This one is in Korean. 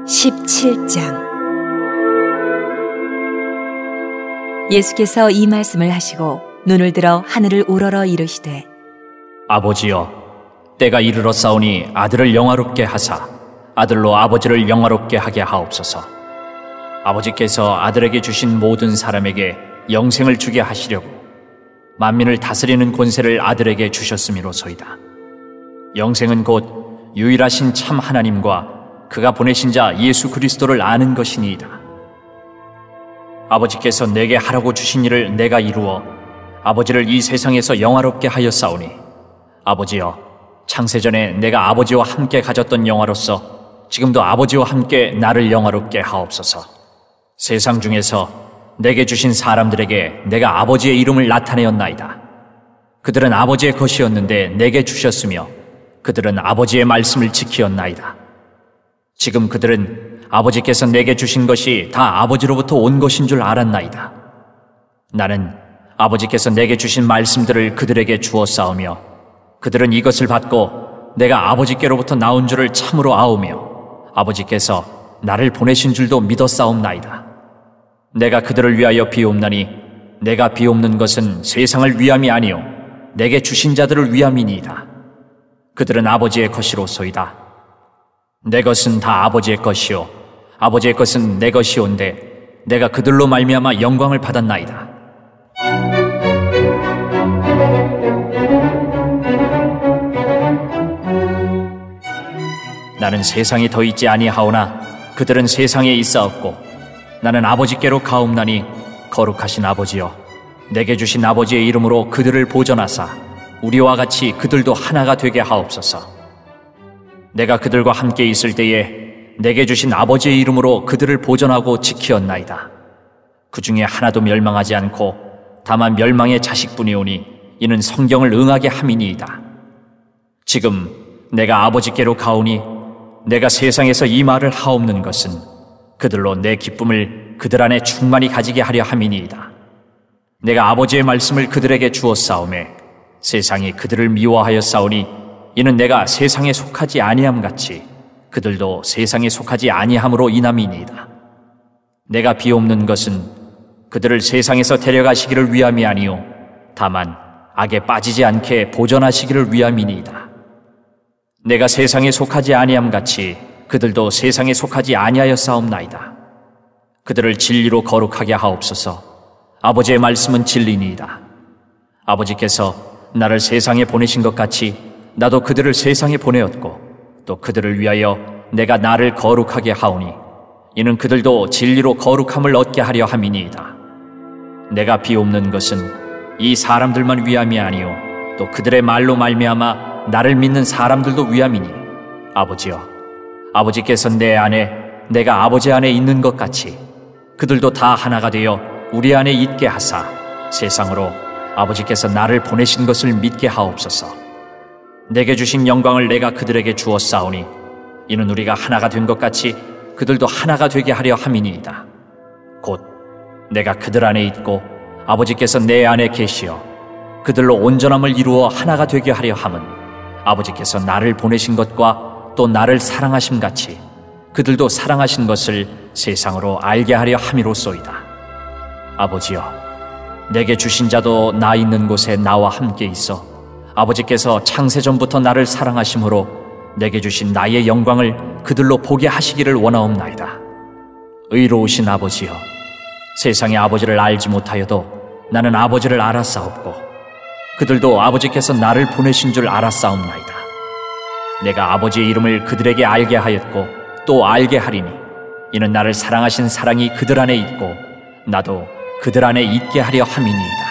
17장. 예수께서 이 말씀을 하시고 눈을 들어 하늘을 우러러 이르시되, 아버지여, 때가 이르렀사오니 아들을 영화롭게 하사 아들로 아버지를 영화롭게 하게 하옵소서. 아버지께서 아들에게 주신 모든 사람에게 영생을 주게 하시려고 만민을 다스리는 권세를 아들에게 주셨음이로소이다. 영생은 곧 유일하신 참 하나님과 그가 보내신 자 예수 그리스도를 아는 것이니이다. 아버지께서 내게 하라고 주신 일을 내가 이루어 아버지를 이 세상에서 영화롭게 하였사오니, 아버지여, 창세전에 내가 아버지와 함께 가졌던 영화로서 지금도 아버지와 함께 나를 영화롭게 하옵소서. 세상 중에서 내게 주신 사람들에게 내가 아버지의 이름을 나타내었나이다. 그들은 아버지의 것이었는데 내게 주셨으며 그들은 아버지의 말씀을 지키었나이다. 지금 그들은 아버지께서 내게 주신 것이 다 아버지로부터 온 것인 줄 알았나이다. 나는 아버지께서 내게 주신 말씀들을 그들에게 주었사오며 그들은 이것을 받고 내가 아버지께로부터 나온 줄을 참으로 아오며 아버지께서 나를 보내신 줄도 믿었사옵나이다. 내가 그들을 위하여 비옵나니 내가 비옵는 것은 세상을 위함이 아니요 내게 주신 자들을 위함이니이다. 그들은 아버지의 것이로소이다. 내 것은 다 아버지의 것이요 아버지의 것은 내 것이온데 내가 그들로 말미암아 영광을 받았나이다. 나는 세상에 더 있지 아니하오나 그들은 세상에 있사옵고 나는 아버지께로 가옵나니, 거룩하신 아버지여, 내게 주신 아버지의 이름으로 그들을 보전하사 우리와 같이 그들도 하나가 되게 하옵소서. 내가 그들과 함께 있을 때에 내게 주신 아버지의 이름으로 그들을 보전하고 지키었나이다. 그 중에 하나도 멸망하지 않고 다만 멸망의 자식뿐이오니 이는 성경을 응하게 함이니이다. 지금 내가 아버지께로 가오니 내가 세상에서 이 말을 하옵는 것은 그들로 내 기쁨을 그들 안에 충만히 가지게 하려 함이니이다. 내가 아버지의 말씀을 그들에게 주었사오매 세상이 그들을 미워하였사오니 이는 내가 세상에 속하지 아니함 같이 그들도 세상에 속하지 아니함으로 인함이니이다. 내가 비옵는 것은 그들을 세상에서 데려가시기를 위함이 아니요 다만 악에 빠지지 않게 보전하시기를 위함이니이다. 내가 세상에 속하지 아니함 같이 그들도 세상에 속하지 아니하였사옵나이다. 그들을 진리로 거룩하게 하옵소서. 아버지의 말씀은 진리니이다. 아버지께서 나를 세상에 보내신 것 같이 나도 그들을 세상에 보내었고 또 그들을 위하여 내가 나를 거룩하게 하오니 이는 그들도 진리로 거룩함을 얻게 하려 함이니이다. 내가 비옵는 것은 이 사람들만 위함이 아니요 또 그들의 말로 말미암아 나를 믿는 사람들도 위함이니, 아버지여, 아버지께서 내 안에 내가 아버지 안에 있는 것 같이 그들도 다 하나가 되어 우리 안에 있게 하사 세상으로 아버지께서 나를 보내신 것을 믿게 하옵소서. 내게 주신 영광을 내가 그들에게 주었사오니 이는 우리가 하나가 된 것 같이 그들도 하나가 되게 하려 함이니이다. 곧 내가 그들 안에 있고 아버지께서 내 안에 계시어 그들로 온전함을 이루어 하나가 되게 하려 함은 아버지께서 나를 보내신 것과 또 나를 사랑하심 같이 그들도 사랑하신 것을 세상으로 알게 하려 함이로소이다. 아버지여, 내게 주신 자도 나 있는 곳에 나와 함께 있어 아버지께서 창세전부터 나를 사랑하심으로 내게 주신 나의 영광을 그들로 보게 하시기를 원하옵나이다. 의로우신 아버지여, 세상의 아버지를 알지 못하여도 나는 아버지를 알았사옵고 그들도 아버지께서 나를 보내신 줄 알았사옵나이다. 내가 아버지의 이름을 그들에게 알게 하였고 또 알게 하리니 이는 나를 사랑하신 사랑이 그들 안에 있고 나도 그들 안에 있게 하려 함이니이다.